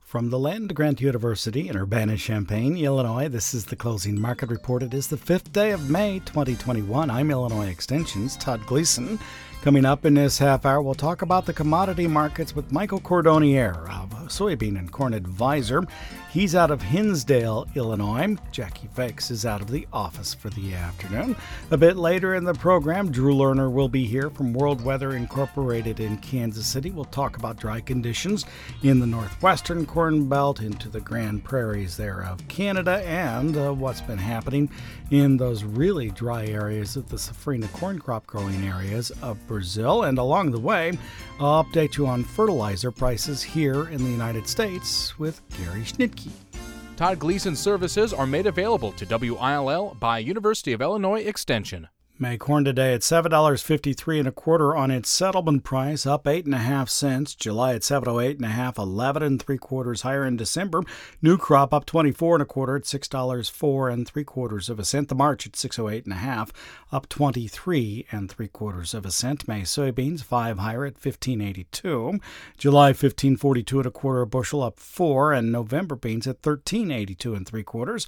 From the land-grant University in Urbana-Champaign, Illinois, this is the Closing Market Report. It is the 5th day of May, 2021. I'm Illinois Extension's Todd Gleason. Coming up in this half hour, we'll talk about the commodity markets with Michael Cordonnier, a soybean and corn advisor. He's out of Hinsdale, Illinois. Jackie Fakes is out of the office for the afternoon. A bit later in the program, Drew Lerner will be here from World Weather Incorporated in Kansas City. We'll talk about dry conditions in the northwestern Corn Belt into the Grand Prairies there of Canada and what's been happening in those really dry areas of the safrinha corn crop growing areas of Brazil. And along the way, I'll update you on fertilizer prices here in the United States with Gary Schnitke. Todd Gleason services are made available to WILL by University of Illinois Extension. May corn today at $7.53 on its settlement price, up 8.5 cents. July at $7.08 11 3/4 higher in December. New crop up 24.25 at $6.04 The March at 608.5, up 23 3/4 cent. May soybeans 5 higher at 15.82. July 15.42 a bushel, up 4, and November beans at 13.82 3/4,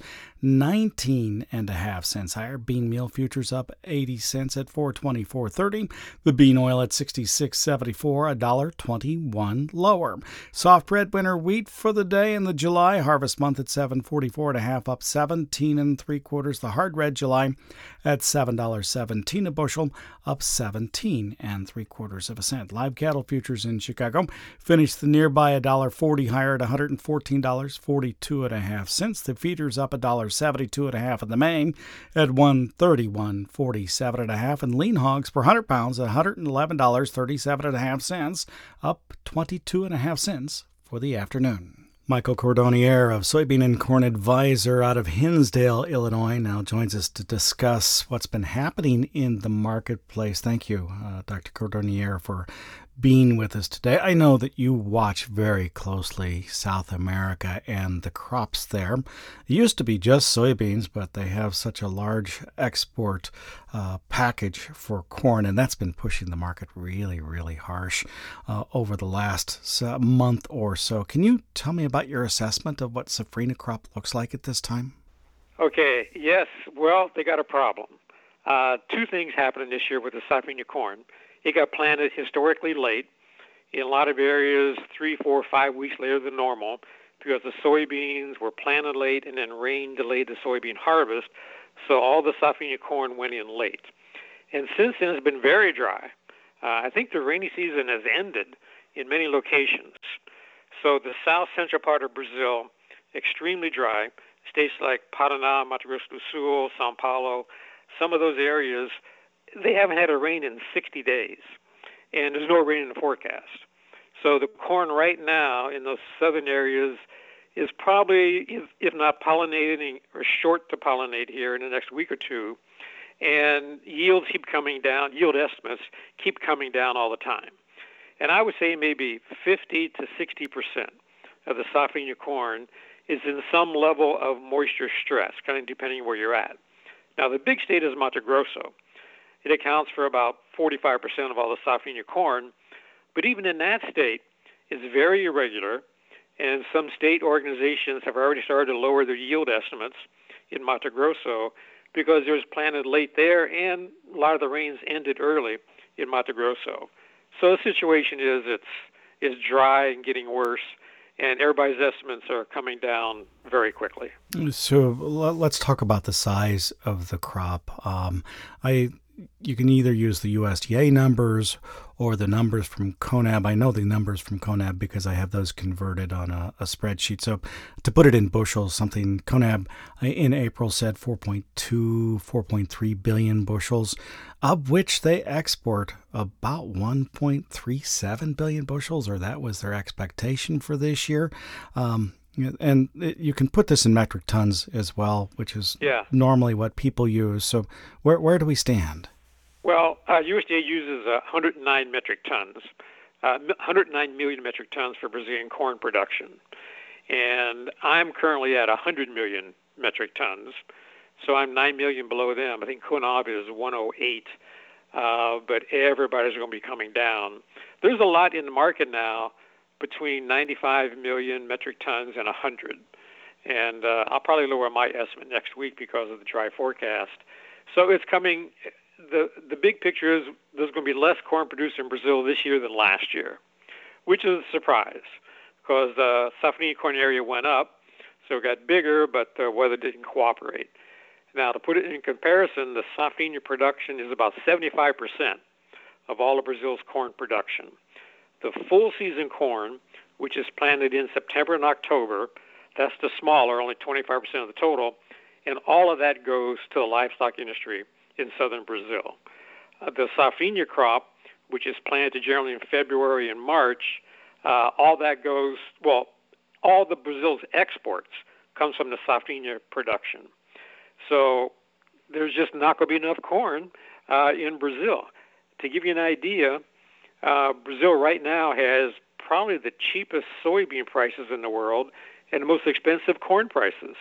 19.5 cents higher. Bean meal futures up 80 cents at 424.30. The bean oil at 66.74, $1.21 lower. Soft red winter wheat for the day in the July harvest month at 744.5, up 17 3/4. The hard red July at $7.17 a bushel, up 17 3/4 cent. Live cattle futures in Chicago finished the nearby $1.40 higher at $114.42.5. The feeders up $1.72.5 in the Maine at $131.47.5, and lean hogs per 100 pounds at $111.37.5, up 22.5 cents for the afternoon. Michael Cordonnier of Soybean and Corn Advisor out of Hinsdale, Illinois, now joins us to discuss what's been happening in the marketplace. Thank you, Dr. Cordonnier, for being with us today. I know that you watch very closely South America and the crops there. It used to be just soybeans, but they have such a large export package for corn, and that's been pushing the market really, really harsh over the last month or so. Can you tell me about your assessment of what safrinha crop looks like at this time? Okay, yes. Well, they got a problem. Two things happening this year with the safrinha corn. It got planted historically late, in a lot of areas 3, 4, 5 weeks later than normal, because the soybeans were planted late and then rain delayed the soybean harvest, so all the safrinha corn went in late. And since then, it's been very dry. I think the rainy season has ended in many locations. So the south central part of Brazil, extremely dry. States like Paraná, Mato Grosso do Sul, São Paulo, some of those areas, they haven't had a rain in 60 days, and there's no rain in the forecast. So the corn right now in those southern areas is probably, if not pollinating or short to pollinate here in the next week or two, and yields keep coming down, yield estimates keep coming down all the time. And I would say maybe 50 to 60% of the safrinha corn is in some level of moisture stress, kind of depending where you're at. Now, the big state is Mato Grosso. It accounts for about 45% of all the safrinha corn, but even in that state, it's very irregular, and some state organizations have already started to lower their yield estimates in Mato Grosso because it was planted late there, and a lot of the rains ended early in Mato Grosso. So the situation is it's dry and getting worse, and everybody's estimates are coming down very quickly. So let's talk about the size of the crop. You can either use the USDA numbers or the numbers from CONAB. I know the numbers from CONAB because I have those converted on a spreadsheet. So to put it in bushels, something CONAB in April said 4.3 billion bushels, of which they export about 1.37 billion bushels, or that was their expectation for this year. And you can put this in metric tons as well, which is normally what people use. So where do we stand? Well, USDA uses 109 metric tons, 109 million metric tons for Brazilian corn production. And I'm currently at 100 million metric tons. So I'm 9 million below them. I think CONAB is 108, but everybody's going to be coming down. There's a lot in the market now, between 95 million metric tons and 100. And I'll probably lower my estimate next week because of the dry forecast. So it's coming. The big picture is there's going to be less corn produced in Brazil this year than last year, which is a surprise because the Safrinha corn area went up, so it got bigger, but the weather didn't cooperate. Now, to put it in comparison, the Safrinha production is about 75% of all of Brazil's corn production. The full season corn, which is planted in September and October, that's the smaller, only 25% of the total, and all of that goes to the livestock industry in southern Brazil. The Safrinha crop, which is planted generally in February and March, all that goes, well, all the Brazil's exports comes from the Safrinha production. So there's just not going to be enough corn in Brazil. To give you an idea, Brazil right now has probably the cheapest soybean prices in the world and the most expensive corn prices.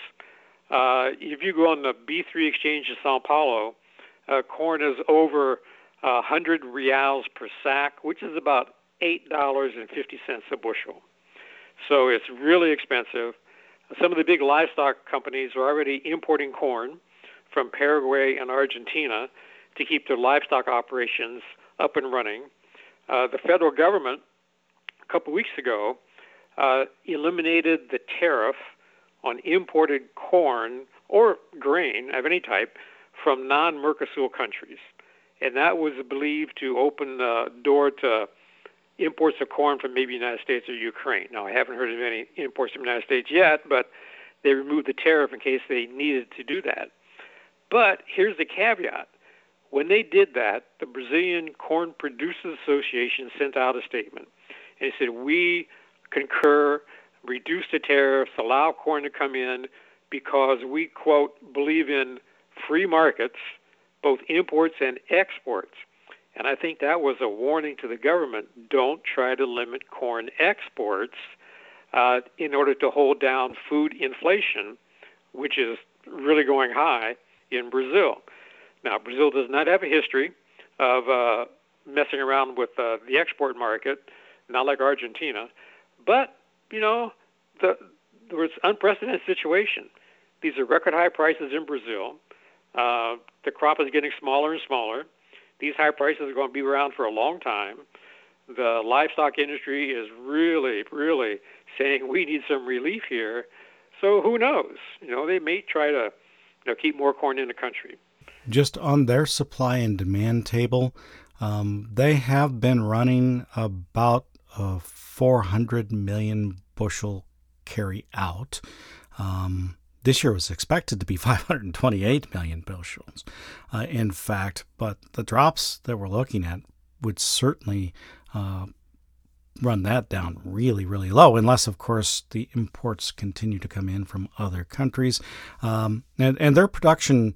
If you go on the B3 exchange in Sao Paulo, corn is over 100 reals per sack, which is about $8.50 a bushel. So it's really expensive. Some of the big livestock companies are already importing corn from Paraguay and Argentina to keep their livestock operations up and running. The federal government, a couple weeks ago, eliminated the tariff on imported corn or grain of any type from non-Mercosur countries. And that was believed to open the door to imports of corn from maybe the United States or Ukraine. Now, I haven't heard of any imports from the United States yet, but they removed the tariff in case they needed to do that. But here's the caveat. When they did that, the Brazilian Corn Producers Association sent out a statement. And it said, we concur, reduce the tariffs, allow corn to come in because we, quote, believe in free markets, both imports and exports. And I think that was a warning to the government. Don't try to limit corn exports in order to hold down food inflation, which is really going high in Brazil. Now, Brazil does not have a history of messing around with the export market, not like Argentina. But, you know, there was an unprecedented situation. These are record high prices in Brazil. The crop is getting smaller and smaller. These high prices are going to be around for a long time. The livestock industry is really, really saying we need some relief here. So who knows? You know, they may try to keep more corn in the country. Just on their supply and demand table, they have been running about 400 million bushel carry out. This year was expected to be 528 million bushels, in fact, but the drops that we're looking at would certainly run that down really, really low, unless, of course, the imports continue to come in from other countries. And their production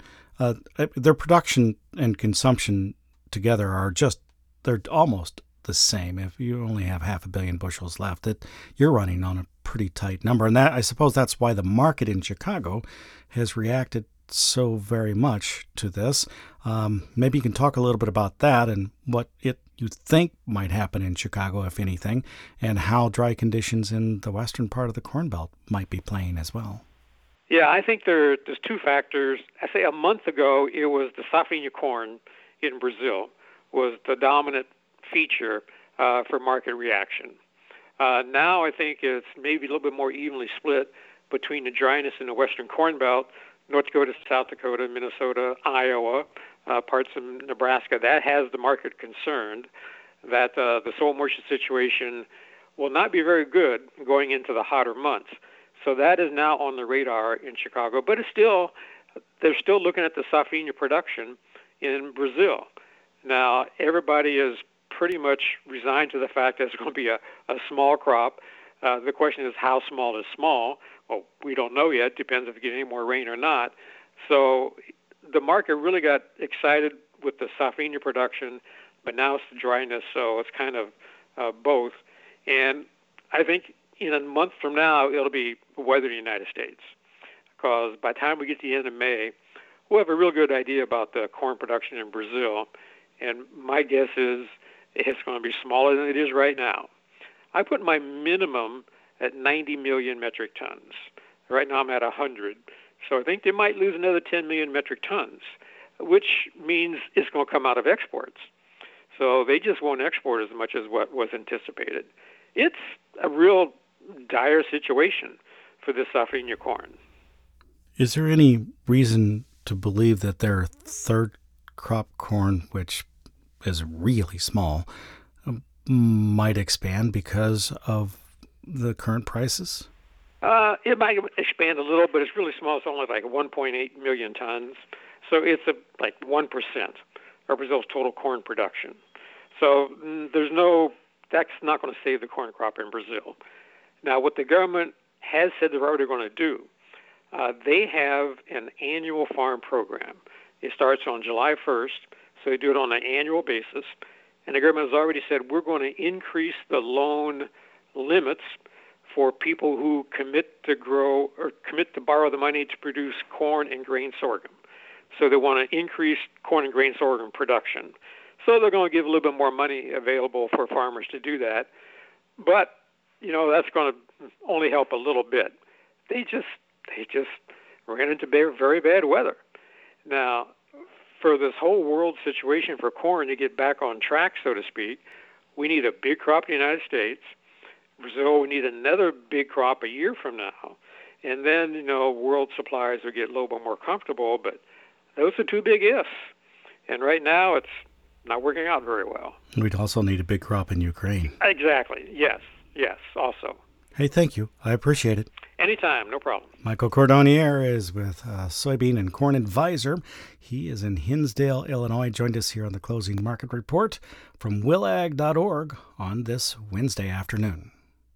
and consumption together are they're almost the same. If you only have 500 million bushels left, you're running on a pretty tight number. And that, I suppose that's why the market in Chicago has reacted so very much to this. Maybe you can talk a little bit about that and what you think might happen in Chicago, if anything, and how dry conditions in the western part of the Corn Belt might be playing as well. Yeah, I think there's two factors. I say a month ago, it was the Safrinha corn in Brazil was the dominant feature for market reaction. Now I think it's maybe a little bit more evenly split between the dryness in the western Corn Belt, North Dakota, South Dakota, Minnesota, Iowa, parts of Nebraska. That has the market concerned that the soil moisture situation will not be very good going into the hotter months. So that is now on the radar in Chicago, but they're still looking at the Safrinha production in Brazil. Now, everybody is pretty much resigned to the fact that it's going to be a small crop. The question is, how small is small? Well, we don't know yet. Depends if we get any more rain or not. So the market really got excited with the Safrinha production, but now it's the dryness, so it's kind of both. And I think in a month from now, it'll be weather in the United States, because by the time we get to the end of May, we'll have a real good idea about the corn production in Brazil. And my guess is it's going to be smaller than it is right now. I put my minimum at 90 million metric tons. Right now I'm at 100. So I think they might lose another 10 million metric tons, which means it's going to come out of exports. So they just won't export as much as what was anticipated. It's a real dire situation for the safrinha corn. Is there any reason to believe that their third crop corn, which is really small, might expand because of the current prices? It might expand a little, but it's really small. It's only like 1.8 million tons. So it's like 1% of Brazil's total corn production. So that's not going to save the corn crop in Brazil. Now, what the government has said they're already going to do, they have an annual farm program. It starts on July 1st, so they do it on an annual basis. And the government has already said we're going to increase the loan limits for people who commit to grow or commit to borrow the money to produce corn and grain sorghum. So they want to increase corn and grain sorghum production. So they're going to give a little bit more money available for farmers to do that. But, that's going to only help a little bit. They just ran into very bad weather. Now, for this whole world situation for corn to get back on track, so to speak, we need a big crop in the United States. Brazil, we need another big crop a year from now. And then, world supplies will get a little bit more comfortable, but those are two big ifs. And right now, it's not working out very well. We'd also need a big crop in Ukraine. Exactly. Yes, also. Hey, thank you. I appreciate it. Anytime, no problem. Michael Cordonnier is with Soybean and Corn Advisor. He is in Hinsdale, Illinois. Joined us here on the Closing Market Report from willag.org on this Wednesday afternoon.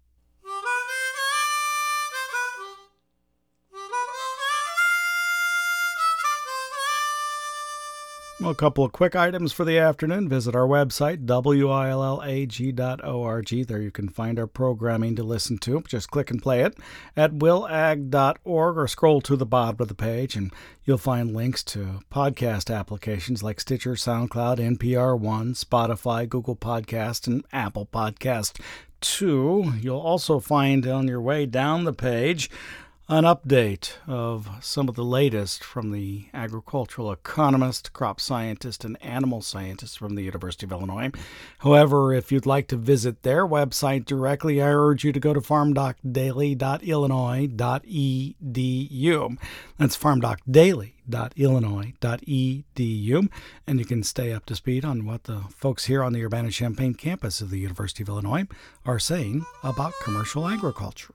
Well, a couple of quick items for the afternoon. Visit our website, willag.org. There you can find our programming to listen to. Just click and play it at willag.org or scroll to the bottom of the page, and you'll find links to podcast applications like Stitcher, SoundCloud, NPR One, Spotify, Google Podcast, and Apple Podcast 2. You'll also find on your way down the page an update of some of the latest from the agricultural economist, crop scientist, and animal scientist from the University of Illinois. However, if you'd like to visit their website directly, I urge you to go to farmdocdaily.illinois.edu. That's farmdocdaily.illinois.edu, and you can stay up to speed on what the folks here on the Urbana-Champaign campus of the University of Illinois are saying about commercial agriculture.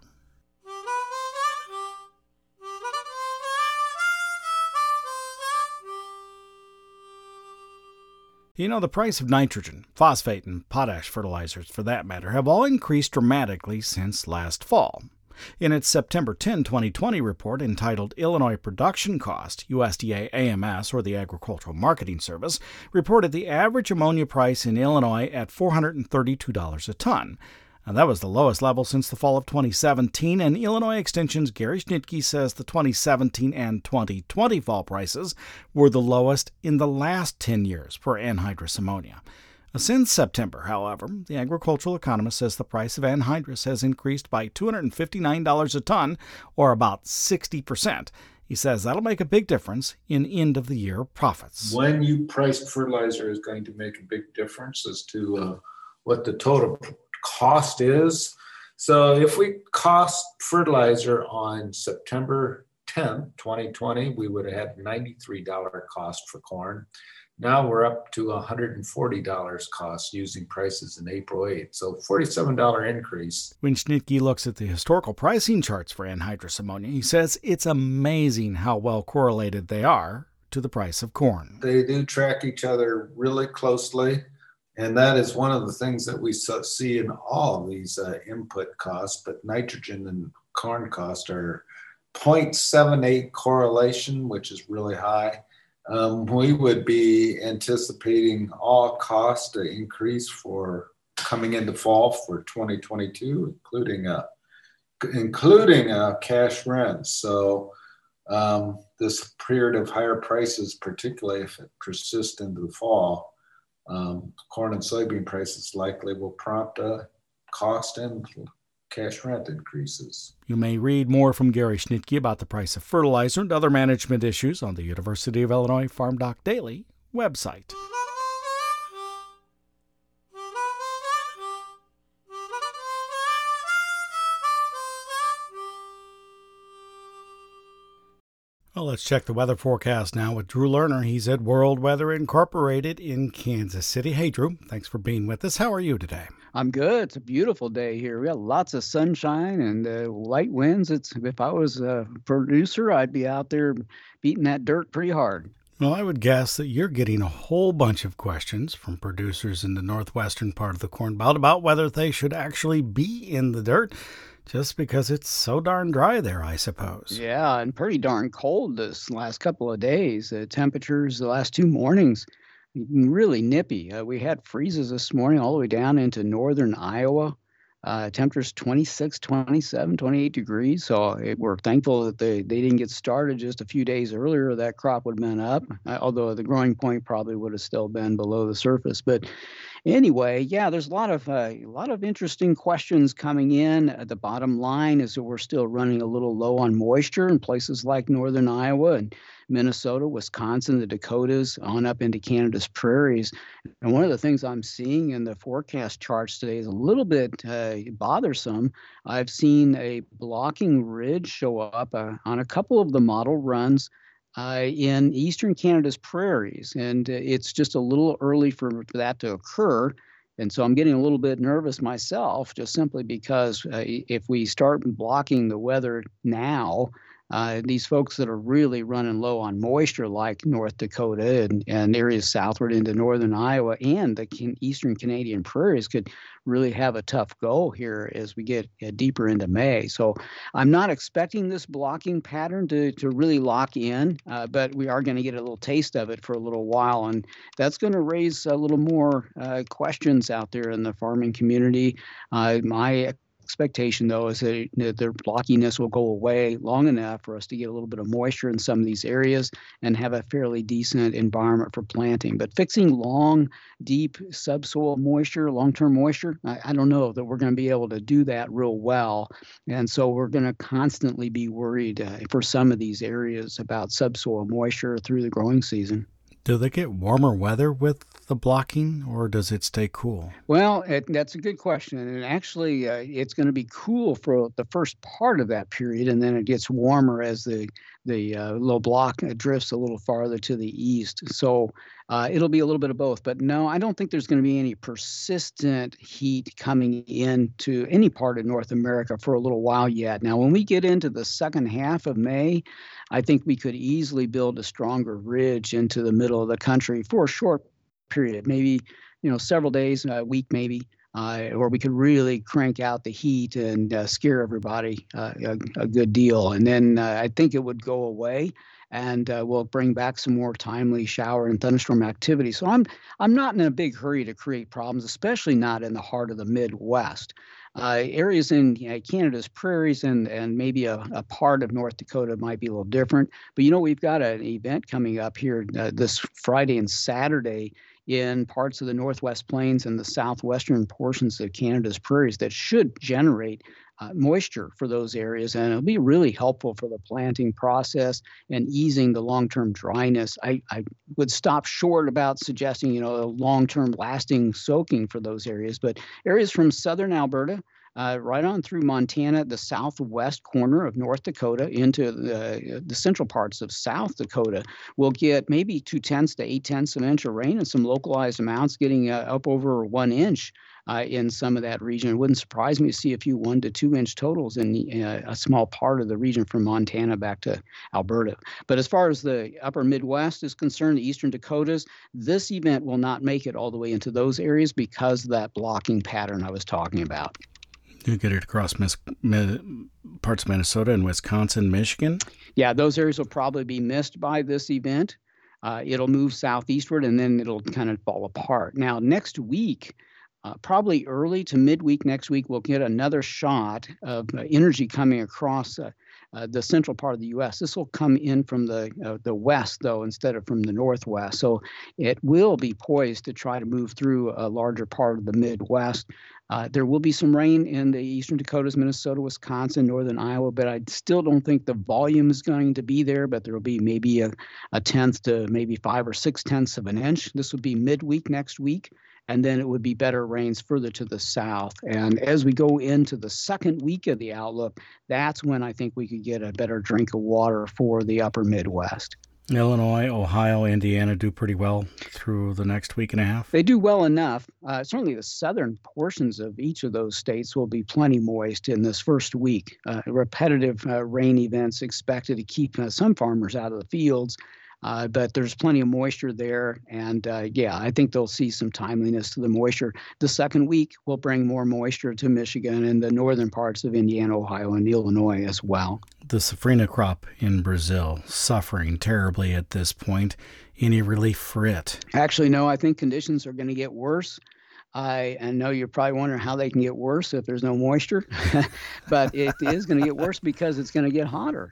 The price of nitrogen, phosphate, and potash fertilizers, for that matter, have all increased dramatically since last fall. In its September 10, 2020 report entitled Illinois Production Cost, USDA AMS, or the Agricultural Marketing Service, reported the average ammonia price in Illinois at $432 a ton. And that was the lowest level since the fall of 2017, and Illinois Extension's Gary Schnitke says the 2017 and 2020 fall prices were the lowest in the last 10 years for anhydrous ammonia. Since September, however, the agricultural economist says the price of anhydrous has increased by $259 a ton, or about 60%. He says that'll make a big difference in end-of-the-year profits. When you price fertilizer is going to make a big difference as to what the total cost is. So if we cost fertilizer on September 10, 2020, we would have had $93 cost for corn. Now we're up to $140 cost using prices in April 8. So $47 increase. When Schnitke looks at the historical pricing charts for anhydrous ammonia, he says it's amazing how well correlated they are to the price of corn. They do track each other really closely. And that is one of the things that we see in all of these input costs, but nitrogen and corn cost are 0.78 correlation, which is really high. We would be anticipating all costs to increase for coming into fall for 2022, including cash rents. So this period of higher prices, particularly if it persists into the fall, corn and soybean prices likely will prompt a cost and cash rent increases. You may read more from Gary Schnitke about the price of fertilizer and other management issues on the University of Illinois Farm Doc Daily website. Well, let's check the weather forecast now with Drew Lerner. He's at World Weather Incorporated in Kansas City. Hey, Drew, thanks for being with us. How are you today? I'm good. It's a beautiful day here. We got lots of sunshine and light winds. If I was a producer, I'd be out there beating that dirt pretty hard. Well, I would guess that you're getting a whole bunch of questions from producers in the northwestern part of the Corn Belt about whether they should actually be in the dirt just because it's so darn dry there, I suppose. Yeah, and pretty darn cold this last couple of days. The temperatures the last 2 mornings, really nippy. We had freezes this morning all the way down into northern Iowa. Temperatures 26, 27, 28 degrees. So we're thankful that they didn't get started just a few days earlier. That crop would have been up, although the growing point probably would have still been below the surface. But anyway, yeah, there's a lot of interesting questions coming in. The bottom line is that we're still running a little low on moisture in places like northern Iowa and Minnesota, Wisconsin, the Dakotas, on up into Canada's prairies. And one of the things I'm seeing in the forecast charts today is a little bit bothersome. I've seen a blocking ridge show up on a couple of the model runs in eastern Canada's prairies. And it's just a little early for that to occur. And so I'm getting a little bit nervous myself, just simply because if we start blocking the weather now, these folks that are really running low on moisture, like North Dakota and areas southward into northern Iowa and the eastern Canadian prairies, could really have a tough go here as we get deeper into May. So I'm not expecting this blocking pattern to really lock in, but we are going to get a little taste of it for a little while. And that's going to raise a little more questions out there in the farming community. My expectation, though, is that the blockiness will go away long enough for us to get a little bit of moisture in some of these areas and have a fairly decent environment for planting. But fixing long, deep subsoil moisture, long-term moisture, I don't know that we're going to be able to do that real well. And so we're going to constantly be worried for some of these areas about subsoil moisture through the growing season. Do they get warmer weather with the blocking, or does it stay cool? Well, that's a good question. And actually, it's going to be cool for the first part of that period, and then it gets warmer as the low block drifts a little farther to the east. So it'll be a little bit of both. But no, I don't think there's going to be any persistent heat coming into any part of North America for a little while yet. Now, when we get into the second half of May, I think we could easily build a stronger ridge into the middle of the country for a short period, maybe several days, a week maybe, or we could really crank out the heat and scare everybody a good deal. And then I think it would go away, and we'll bring back some more timely shower and thunderstorm activity. So I'm not in a big hurry to create problems, especially not in the heart of the Midwest. Areas in Canada's prairies and maybe a part of North Dakota might be a little different. But we've got an event coming up here this Friday and Saturday in parts of the Northwest Plains and the southwestern portions of Canada's prairies that should generate moisture for those areas, and it'll be really helpful for the planting process and easing the long-term dryness. I would stop short about suggesting, a long-term lasting soaking for those areas, but areas from southern Alberta right on through Montana, the southwest corner of North Dakota into the central parts of South Dakota will get maybe 0.2 to 0.8 of an inch of rain and some localized amounts getting up over 1 inch in some of that region. It wouldn't surprise me to see a few 1 to 2 inch totals in a small part of the region from Montana back to Alberta. But as far as the upper Midwest is concerned, the eastern Dakotas, this event will not make it all the way into those areas because of that blocking pattern I was talking about. You get it across parts of Minnesota and Wisconsin, Michigan? Yeah, those areas will probably be missed by this event. It'll move southeastward, and then it'll kind of fall apart. Now, next week, probably early to midweek next week, we'll get another shot of energy coming across the central part of the U.S. This will come in from the west, though, instead of from the northwest. So it will be poised to try to move through a larger part of the Midwest. There will be some rain in the eastern Dakotas, Minnesota, Wisconsin, northern Iowa, but I still don't think the volume is going to be there, but there will be maybe a tenth to maybe 5 or 6 tenths of an inch. This would be midweek next week, and then it would be better rains further to the south. And as we go into the second week of the outlook, that's when I think we could get a better drink of water for the upper Midwest. Illinois, Ohio, Indiana do pretty well through the next week and a half? They do well enough. Certainly the southern portions of each of those states will be plenty moist in this first week. Repetitive rain events expected to keep some farmers out of the fields, but there's plenty of moisture there. And I think they'll see some timeliness to the moisture. The second week will bring more moisture to Michigan and the northern parts of Indiana, Ohio, and Illinois as well. The safrinha crop in Brazil suffering terribly at this point. Any relief for it? Actually, no, I think conditions are going to get worse. I know you're probably wondering how they can get worse if there's no moisture, but it is going to get worse because it's going to get hotter.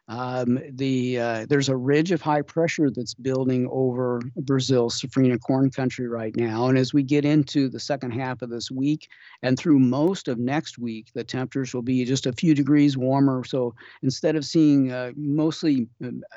There's a ridge of high pressure that's building over Brazil's safrinha corn country right now. And as we get into the second half of this week and through most of next week, the temperatures will be just a few degrees warmer. So instead of seeing mostly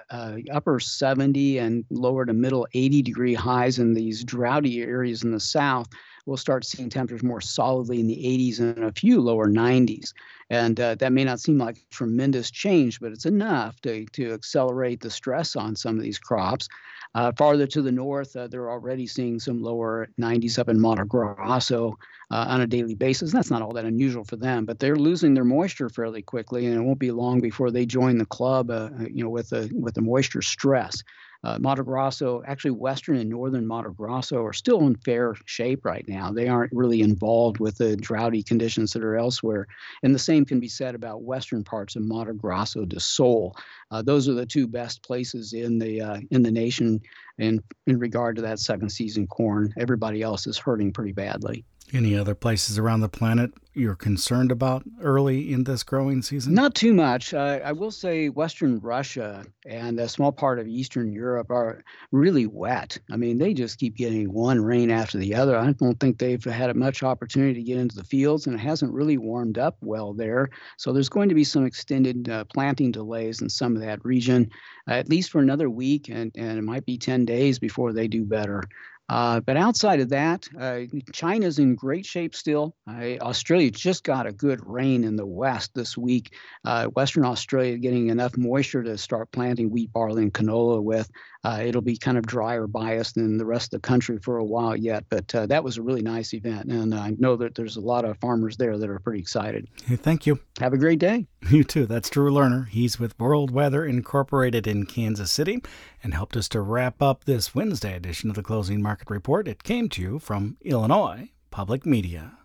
upper 70 and lower to middle 80 degree highs in these droughty areas in the south, we'll start seeing temperatures more solidly in the 80s and a few lower 90s. And that may not seem like tremendous change, but it's enough to accelerate the stress on some of these crops. Farther to the north, they're already seeing some lower 90s up in Mato Grosso on a daily basis. That's not all that unusual for them, but they're losing their moisture fairly quickly, and it won't be long before they join the club, with the moisture stress. Mato Grosso, actually western and northern Mato Grosso are still in fair shape right now. They aren't really involved with the droughty conditions that are elsewhere. And the same can be said about western parts of Mato Grosso do Sul. Those are the two best places in the nation in regard to that second season corn. Everybody else is hurting pretty badly. Any other places around the planet you're concerned about early in this growing season? Not too much. I will say Western Russia and a small part of Eastern Europe are really wet. I mean, they just keep getting one rain after the other. I don't think they've had much opportunity to get into the fields, and it hasn't really warmed up well there. So there's going to be some extended planting delays in some of that region, at least for another week, and it might be 10 days before they do better. But outside of that, China's in great shape still. Australia just got a good rain in the west this week. Western Australia getting enough moisture to start planting wheat, barley, and canola with. It'll be kind of drier biased than the rest of the country for a while yet, but that was a really nice event. And I know that there's a lot of farmers there that are pretty excited. Hey, thank you. Have a great day. You too. That's Drew Lerner. He's with World Weather Incorporated in Kansas City and helped us to wrap up this Wednesday edition of the Closing Market Report. It came to you from Illinois Public Media.